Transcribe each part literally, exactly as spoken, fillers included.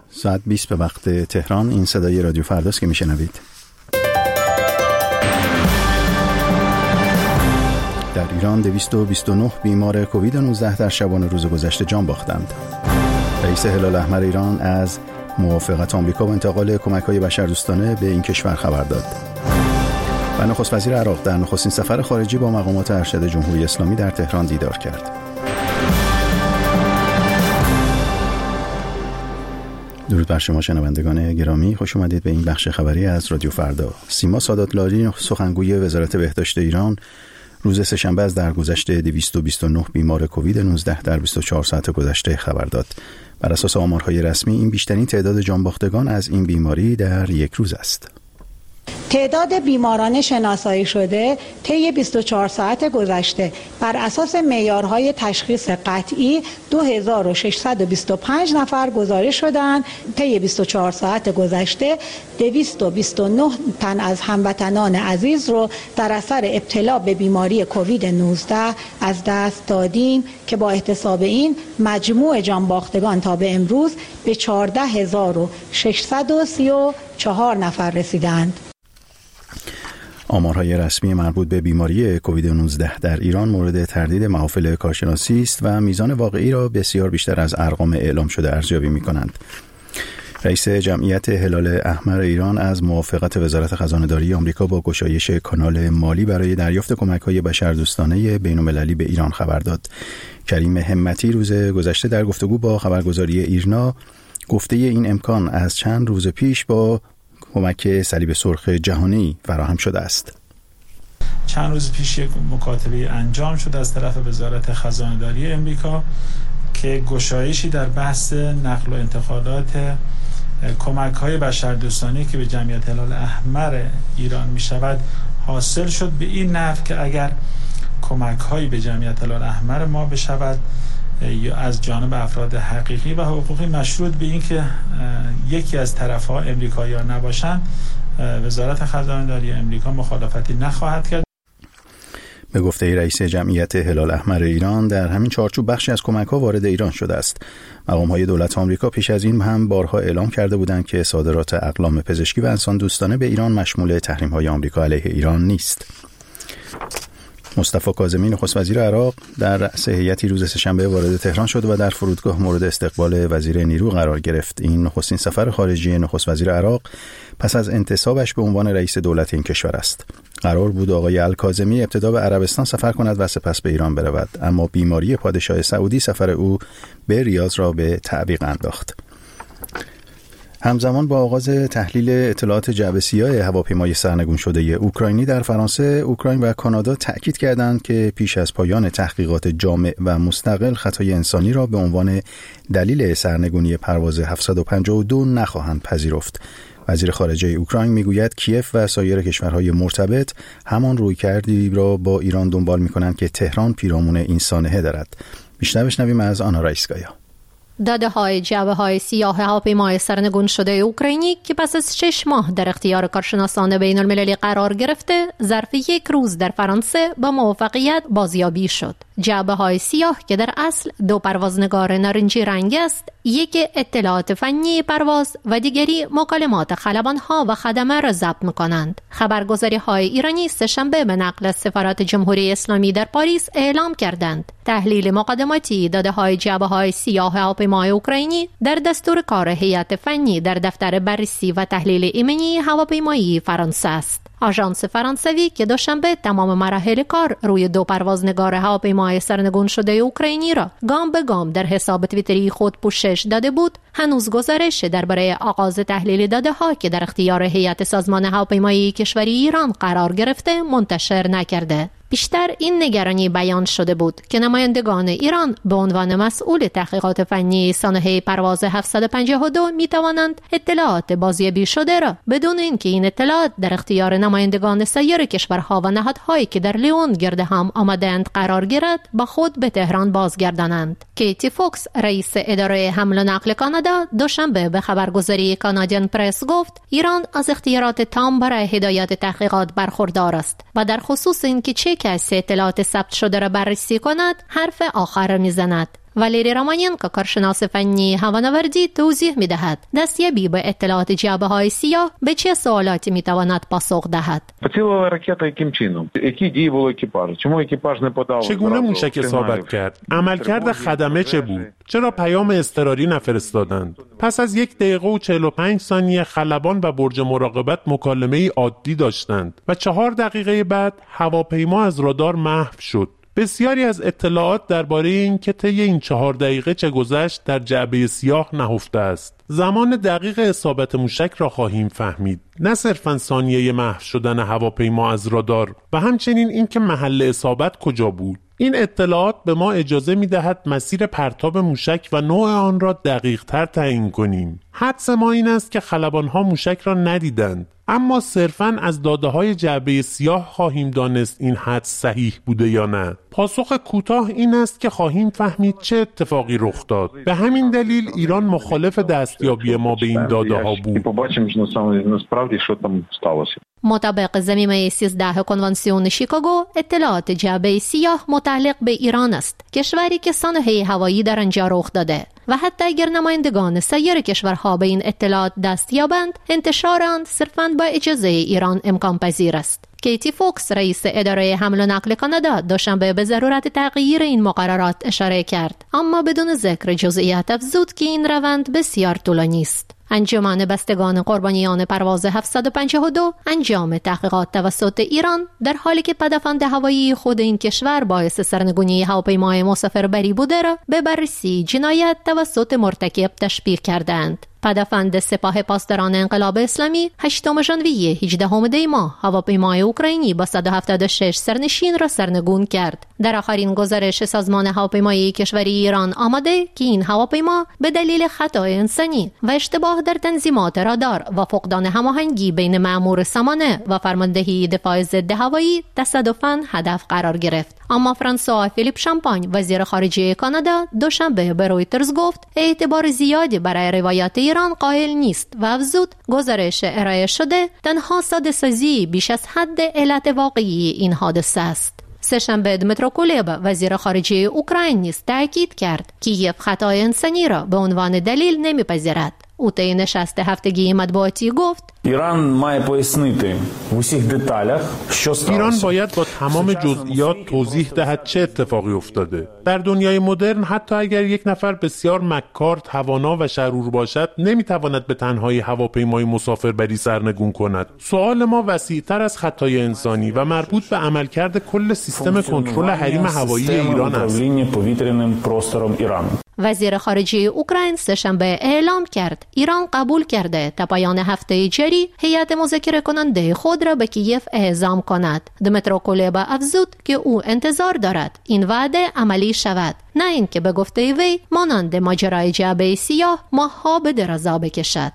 ساعت بیست به وقت تهران. این صدای رادیو فرداست که میشنوید. در ایران دویست و بیست و نه بیمار کووید نوزده در شبانه روز گذشته جان باختند. رئیس هلال احمر ایران از موافقت آمریکا با انتقال کمک‌های بشردوستانه به این کشور خبر داد. و نخست وزیر عراق در نخستین سفر خارجی با مقامات ارشد جمهوری اسلامی در تهران دیدار کرد. درود بر شما شنوندگان گرامی، خوش اومدید به این بخش خبری از رادیو فردا. سیما سادات‌لاری سخنگوی وزارت بهداشت ایران روز سه‌شنبه از درگذشت دویست و بیست و نه بیمار کووید نوزده در بیست و چهار ساعت گذشته خبر داد. بر اساس آمارهای رسمی این بیشترین تعداد جانباختگان از این بیماری در یک روز است. تعداد بیماران شناسایی شده طی بیست و چهار ساعت گذشته بر اساس معیارهای تشخیص قطعی دو هزار و ششصد و بیست و پنج نفر گزارش شدند. طی بیست و چهار ساعت گذشته دویست و بیست و نه تن از هموطنان عزیز رو در اثر ابتلا به بیماری کووید نوزده از دست دادیم که با احتساب این مجموع جانباختگان تا به امروز به چهارده هزار و ششصد و سی و چهار نفر رسیدند. آمارهای رسمی مربوط به بیماری کووید نوزده در ایران مورد تردید محافل کارشناسی است و میزان واقعی را بسیار بیشتر از ارقام اعلام شده ارزیابی می‌کنند. رئیس جمعیت هلال احمر ایران از موافقت وزارت خزانه‌داری آمریکا با گشایش کانال مالی برای دریافت کمک‌های بشردوستانه بین‌المللی به ایران خبر داد. کریم همتی روز گذشته در گفتگو با خبرگزاری ایرنا گفته این امکان از چند روز پیش با کمک صلیب سرخ جهانی فراهم شده است. چند روز پیش یک مکاتبه انجام شد از طرف وزارت خزانه‌داری آمریکا که گشایشی در بحث نقل و انتقالات کمک‌های بشردوستانه که به جمعیت هلال احمر ایران می‌شود حاصل شد، به این نحو که اگر کمک‌هایی به جمعیت هلال احمر ما بشود یا از جانب افراد حقیقی و حقوقی مشروط به این که یکی از طرف‌ها امریکایی‌ها نباشند، وزارت خزانه‌داری امریکا مخالفتی نخواهد کرد. به گفته رئیس جمعیت هلال احمر ایران در همین چارچوب بخشی از کمک‌ها وارد ایران شده است. مقام‌های دولت آمریکا پیش از این هم بارها اعلام کرده بودند که صادرات اقلام پزشکی و انسان دوستانه به ایران مشمول تحریم‌های آمریکا علیه ایران نیست. مصطفی کاظمی نخست وزیر عراق در رأس هیئتی روز سه‌شنبه وارد تهران شد و در فرودگاه مورد استقبال وزیر نیرو قرار گرفت. این نخستین سفر خارجی نخست وزیر عراق پس از انتصابش به عنوان رئیس دولت این کشور است. قرار بود آقای الکاظمی ابتدا به عربستان سفر کند و سپس به ایران برود، اما بیماری پادشاه سعودی سفر او به ریاض را به تعویق انداخت. همزمان با آغاز تحلیل اطلاعات جعبه سیاه هواپیمای سرنگون شده اوکراینی در فرانسه، اوکراین و کانادا تأکید کردند که پیش از پایان تحقیقات جامع و مستقل خطای انسانی را به عنوان دلیل سرنگونی پرواز هفتصد و پنجاه و دو نخواهند پذیرفت. وزیر خارجه اوکراین میگوید کیف و سایر کشورهای مرتبط همان رویکردی را با ایران دنبال می‌کنند که تهران پیرامون این سانحه دارد. بیشتر بشنویم از آنا رایسکایا. داده های جعبه های سیاه هواپیمای سرنگون شده اوکراینی که پس از شش ماه در اختیار کارشناسان بین المللی قرار گرفته، ظرف یک روز در فرانسه با موفقیت بازیابی شد. جعبه های سیاه که در اصل دو پروازنگار نارنجی رنگ است، یک اطلاعات فنی پرواز و دیگری مکالمات خلبان ها و خدمه را ضبط می‌کنند. خبرگزاری های ایرانی سه‌شنبه به نقل از سفارت جمهوری اسلامی در پاریس اعلام کردند تحلیل مقدماتی داده های جعبه های سیاه هواپیمای اوکراینی در دستور کار هیئت فنی در دفتر بررسی و تحلیل ایمنی هواپیمایی فرانسه است. آژانس فرانسوی که دوشنبه تمام مراحل کار روی دو پروازنگار هواپیمای سرنگون شده اوکراینی را گام به گام در حساب توییتری خود پوشش داده بود، هنوز گزارش درباره آغاز تحلیل داده ها که در اختیار هیئت سازمان هواپیمایی کشوری ایران قرار گرفته منتشر نکرده. بیشتر این نگرانی بیان شده بود که نمایندگان ایران به عنوان مسئول تحقیقات فنی سانحه پرواز هفتصد و پنجاه و دو می توانند اطلاعات بازیابی شده را بدون اینکه این اطلاعات در اختیار نمایندگان سایر کشورها و نهادهایی که در لیون گرد هم آمدند قرار گیرد با خود به تهران بازگردانند. کیتی فوکس رئیس اداره حمل و نقل کانادا دوشنبه به خبرگزاری کانادین پرس گفت ایران از اختیارات تام برای هدایت تحقیقات برخوردار است و در خصوص اینکه چه کسی اطلاعات ثبت شده را بررسی کند حرف آخر را میزند. والیری رامانینکو کارشناس فنی هوانوردی توضیح می‌دهد دستیابی به اطلاعات جعبه‌های سیاه به چه سوالاتی می‌تواند پاسخ دهد. چگونه موشک اصابت کرد؟ عملکرد خدمه چه بود؟ چرا پیام اضطراری نفرستادند؟ پس از یک دقیقه و چهل و پنج ثانیه خلبان و برج مراقبت مکالمه‌ای عادی داشتند و چهار دقیقه بعد هواپیما از رادار محو شد. بسیاری از اطلاعات درباره این که طی این چهار دقیقه چه گذشت در جعبه سیاه نهفته است. زمان دقیق اصابت موشک را خواهیم فهمید، نه صرفاً ثانیه محو شدن هواپیما از رادار و همچنین اینکه محل اصابت کجا بود. این اطلاعات به ما اجازه می‌دهد مسیر پرتاب موشک و نوع آن را دقیق‌تر تعیین کنیم. حدس ما این است که خلبان‌ها موشک را ندیدند، اما صرفاً از داده‌های جعبه سیاه خواهیم دانست این حدس صحیح بوده یا نه. پاسخ کوتاه این است که خواهیم فهمید چه اتفاقی رخ داد. به همین دلیل ایران مخالف دستیابی ما به این داده‌ها بود. مطابق ضمیمه سیزده کنوانسیون شیکاگو، اطلاعات جعبه سیاه متعلق به ایران است، کشوری که سانحه هوایی در آنجا رخ داده و حتی اگر نمایندگان سایر کشورها به این اطلاعات دست یابند، انتشار آن صرفاً با اجازه ایران امکان پذیر است. کیتی فوکس رئیس اداره حمل و نقل کانادا دوشنبه به ضرورت تغییر این مقررات اشاره کرد، اما بدون ذکر جزئیات افزود که این روند بسیار طولانی است. انجمن بستگان قربانیان پرواز هفتصد و پنجاه و دو انجام تحقیقات توسط ایران در حالی که پدافند هوایی خود این کشور باعث سرنگونی هواپیمای مسافربری بوده را به بررسی جنایت توسط مرتکب تشبیه کردند. پدافند سپاه پاسداران انقلاب اسلامی هشتم ژانویه هجدهم دی ماه هواپیمای اوکراینی با صد و هفتاد و شش سرنشین را سرنگون کرد. در آخرین گزارش سازمان هواپیمایی کشوری ایران آمده که این هواپیما به دلیل خطای انسانی و اشتباه در تنظیمات رادار و فقدان هماهنگی بین مأمور سامانه و فرماندهی دفاع ضد هوایی تصادفاً هدف قرار گرفت. اما فرانسوا فیلیپ شامپاین وزیر خارجه کانادا دوشنبه به رویترز گفت اعتبار زیادی برای روایت ایران قائل نیست و افزود گزارش ارائه شده تنها ساده سازی بیش از حد علت واقعی این حادثه است. سه‌شنبه دمیترو کولبا وزیر خارجه اوکراین نیز تاکید کرد کیف خطای انسانی را به عنوان دلیل نمیپذیرد. او طی نشست هفتگی مطبوعاتی گفت ایران має пояснити в усіх деталях що сталося. ایران باید با تمام جزئیات توضیح دهد چه اتفاقی افتاده. در دنیای مدرن حتی اگر یک نفر بسیار مکار، توانا و شرور باشد، نمیتواند به تنهایی هواپیمای مسافربری سرنگون کند. سوال ما وسیع‌تر از خطای انسانی و مربوط به عملکرد کل سیستم کنترل حریم هوایی ایران است. وزیر خارجه اوکراین سه‌شنبه اعلام کرد ایران قبول کرده تا پایان هفته جاری هیئت مذاکره کننده خود را به کیف اعزام کند. دمیترو کولبا افزود که او انتظار دارد این وعده عملی شود، نه اینکه به گفته وی مانند ماجرای جعبه سیاه ماه‌ها به درازا بکشد.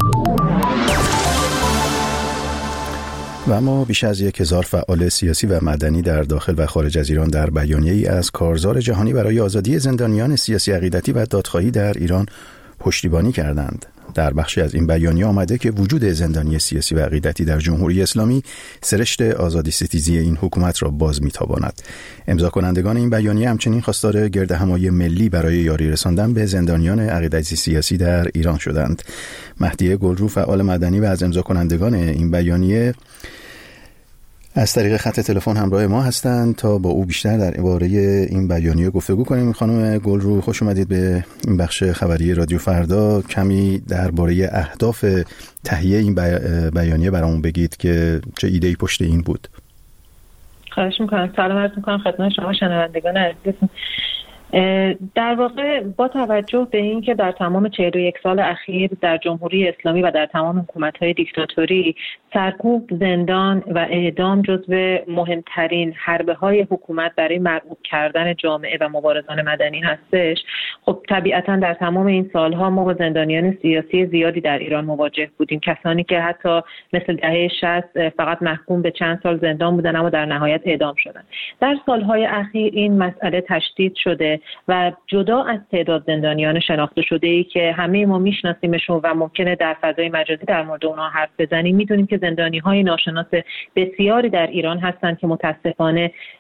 و اما بیش از یک هزار فعال سیاسی و مدنی در داخل و خارج از ایران در بیانیه‌ای از کارزار جهانی برای آزادی زندانیان سیاسی عقیدتی و دادخواهی در ایران پشتیبانی کردند. در بخشی از این بیانیه آمده که وجود زندانی سیاسی و عقیدتی در جمهوری اسلامی سرشت آزادی ستیزی این حکومت را باز می‌تاباند. امضا کنندگان این بیانیه همچنین خواستار گردهمایی ملی برای یاری رساندن به زندانیان عقیدتی سیاسی در ایران شدند. مهدی گلرو فعال مدنی و از امضا کنندگان این بیانیه از طریق خط تلفن همراه ما هستند تا با او بیشتر درباره این بیانیه گفتگو کنیم. خانم گلرو خوش اومدید به این بخش خبری رادیو فردا. کمی درباره اهداف تهیه این بیانیه برامون بگید که چه ایده‌ای پشت این بود. خواهش می‌کنم. سلام عرض می‌کنم خدمت شما شنوندگان عزیزتون. در واقع با توجه به این که در تمام چهل و یک سال اخیر در جمهوری اسلامی و در تمام حکومت‌های دیکتاتوری سرکوب، زندان و اعدام جزو مهمترین حربه‌های حکومت برای مرعوب کردن جامعه و مبارزان مدنی هستش، خب طبیعتاً در تمام این سالها ما با زندانیان سیاسی زیادی در ایران مواجه بودیم، کسانی که حتی مثل دهه شصت فقط محکوم به چند سال زندان بودن اما در نهایت اعدام شدن. در سالهای اخیر این مسئله تشدید شده و جدا از تعداد زندانیان شناخته شده‌ای که همه ما میشناسیمشون و ممکنه در فضای مجازی در مورد اونها حرف بزنیم، میدونیم که زندانی‌های ناشناس بسیاری در ایران هستند که متاسفانه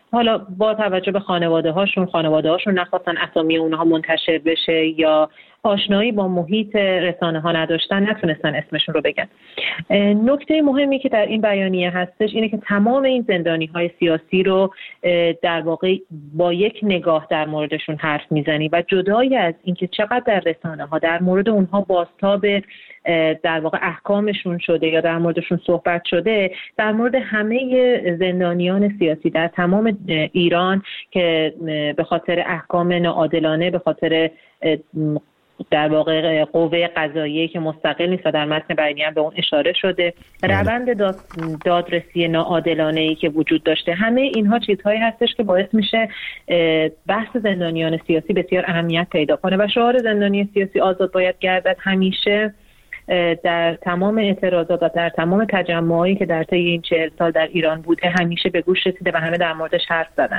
حالا با توجه به خانواده هاشون خانواده هاشون نخواستن اسامی اونها منتشر بشه یا آشنایی با محیط رسانه ها نداشتن، نتونستن اسمشون رو بگن. نکته مهمی که در این بیانیه هستش اینه که تمام این زندانی های سیاسی رو در واقع با یک نگاه در موردشون حرف میزنی و جدای از اینکه چقدر در رسانه ها در مورد اونها بازتاب در واقع احکامشون شده یا در موردشون صحبت شده، در مورد همه زندانیان سیاسی در تمام ایران که به خاطر احکام ناعادلانه، به خاطر در واقع قوه قضاییه که مستقل نیست و در متن بیانیه به اون اشاره شده، روند داد دادرسی ناعادلانه‌ای که وجود داشته، همه اینها چیزهایی هستش که باعث میشه بحث زندانیان سیاسی بسیار اهمیت پیدا کنه و شعار زندانی سیاسی آزاد باید گردد همیشه در تمام اعتراضات و در تمام تجمعایی که در طی این چهل سال در ایران بوده همیشه به گوش رسیده و همه در موردش حرف زدن.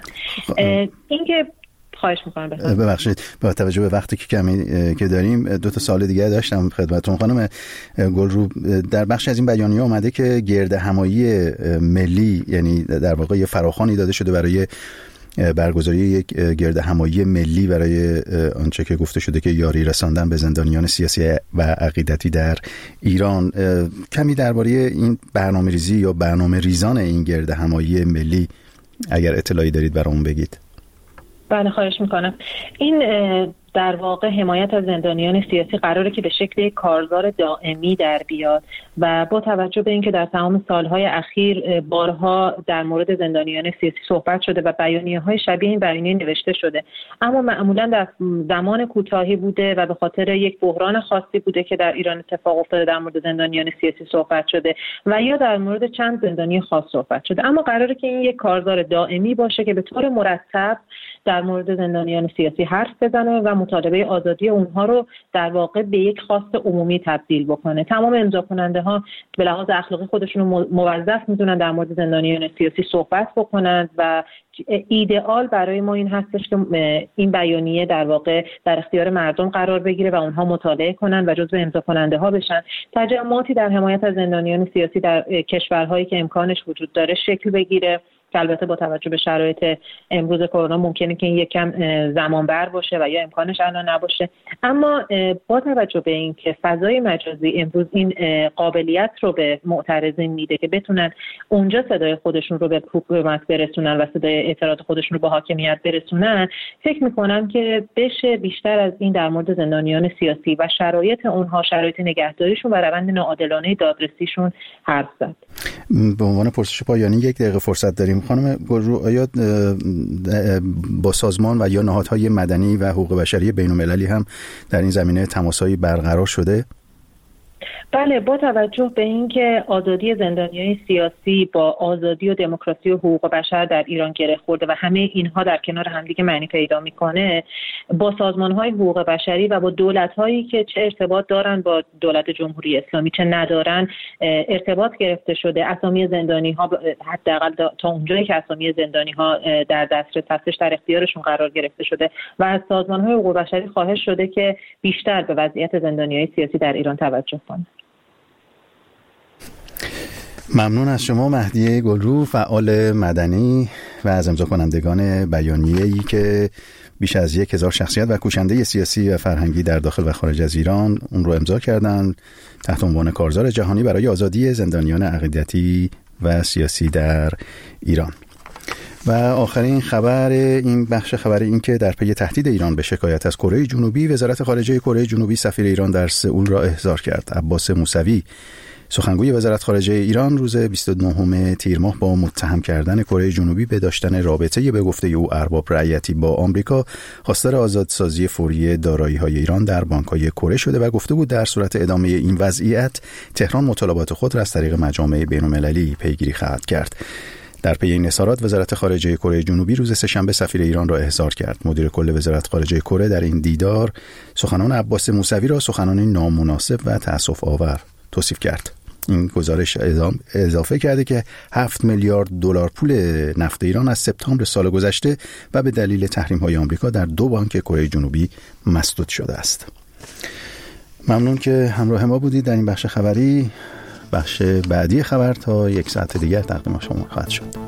اینکه خواهش میکنم ببخشید با توجه به وقتی که کمی که داریم دو تا سوال دیگه داشتم خدمتتون خانم گلرو. در بخش از این بیانیه اومده که گرد همایی ملی، یعنی در واقع یه فراخوانی داده شده برای برگزاری یک گرد همایی ملی برای آنچه که گفته شده که یاری رساندن به زندانیان سیاسی و عقیدتی در ایران. کمی درباره این برنامه‌ریزی یا برنامه ریزان این گرد همایی ملی اگر اطلاعی دارید برامون بگید. بله خواهش میکنم. این در واقع حمایت از زندانیان سیاسی قراره که به شکل کارزار دائمی در بیاد و با توجه به اینکه در تمام سالهای اخیر بارها در مورد زندانیان سیاسی صحبت شده و بیانیه‌های شبیه این بیانیه نوشته شده، اما معمولا در زمان کوتاهی بوده و به خاطر یک بحران خاصی بوده که در ایران اتفاق افتاده در مورد زندانیان سیاسی صحبت شده و یا در مورد چند زندانی خاص صحبت شده. اما قراره که این یک کارزار دائمی باشه که به طور مرتب در مورد زندانیان سیاسی حرف بزنه و مطالبه آزادی اونها رو در واقع به یک خواست عمومی تبدیل بکنه. تمام امضا کننده ها به لحاظ اخلاقی خودشون رو موظف میدونن در مورد زندانیان سیاسی صحبت بکنند و ایدئال برای ما این هستش که این بیانیه در واقع در اختیار مردم قرار بگیره و اونها مطالعه کنن و جزو امضا کننده ها بشن. تجمعاتی در حمایت از زندانیان سیاسی در کشورهایی که امکانش وجود داره شکل بگیره که البته با توجه به شرایط امروز کرونا ممکنه که این یک کم زمان بر باشه و یا امکانش الان نباشه، اما با توجه به اینکه فضای مجازی امروز این قابلیت رو به معترضین میده که بتونن اونجا صدای خودشون رو به حکومت برسونن و صدای اعتراض خودشون رو به حاکمیت برسونن، فکر میکنم که بشه بیشتر از این در مورد زندانیان سیاسی و شرایط اونها، شرایط نگهداریشون و روند ناعادلانه دادرسیشون حرف زد. به عنوان پرسش پایانی یک دقیقه فرصت داریم. خانم گلرو، آیا با سازمان و یا نهادهای مدنی و حقوق بشری بین‌المللی هم در این زمینه تماسایی برقرار شده؟ بله، با توجه به اینکه آزادی زندانیان سیاسی با آزادی و دموکراسی و حقوق بشر در ایران گره خورده و همه اینها در کنار همدیگه معنی پیدا میکنه، با سازمان‌های حقوق بشری و با دولت‌هایی که چه ارتباط دارن با دولت جمهوری اسلامی چه ندارن ارتباط گرفته شده. اسامی زندانی‌ها حداقل تا اونجایی که اسامی زندانی‌ها در دسترس هستش در اختیارشون قرار گرفته شده و از سازمان‌های حقوق بشری خواهش شده که بیشتر به وضعیت زندانیان سیاسی در ایران توجه کنند. ممنون از شما مهدیه گلرو، فعال مدنی و از امضا کنندگان بیانیه‌ای که بیش از یک هزار شخصیت و کوشنده سیاسی و فرهنگی در داخل و خارج از ایران اون رو امضا کردن تحت عنوان کارزار جهانی برای آزادی زندانیان عقیدتی و سیاسی در ایران. و آخرین خبر این بخش خبر این که در پی تهدید ایران به شکایت از کره جنوبی، وزارت خارجه کره جنوبی سفیر ایران در سئول را احضار کرد. عباس موسوی سخنگوی وزارت خارجه ایران روز بیست و نهم تیر ماه با متهم کردن کره جنوبی به داشتن رابطه به گفته او ارباب رعیتی با آمریکا خواستار آزادسازی فوری دارایی‌های ایران در بانک‌های کره شده و گفته بود در صورت ادامه این وضعیت تهران مطالبات خود را از طریق مجامع بین‌المللی پیگیری خواهد کرد. در پی این اظهارات وزارت خارجه کره جنوبی روز سه‌شنبه سفیر ایران را احضار کرد. مدیر کل وزارت خارجه کره در این دیدار سخنان عباس موسوی را سخنانی نامناسب و تأسف آور توصیف کرد. این گزارش اضافه کرده که هفت میلیارد دلار پول نفت ایران از سپتامبر سال گذشته و به دلیل تحریم‌های آمریکا در دو بانک کره جنوبی مسدود شده است. ممنون که همراه ما بودید در این بخش خبری. بخش بعدی خبر تا یک ساعت دیگر تقدیم شما خواهد شد.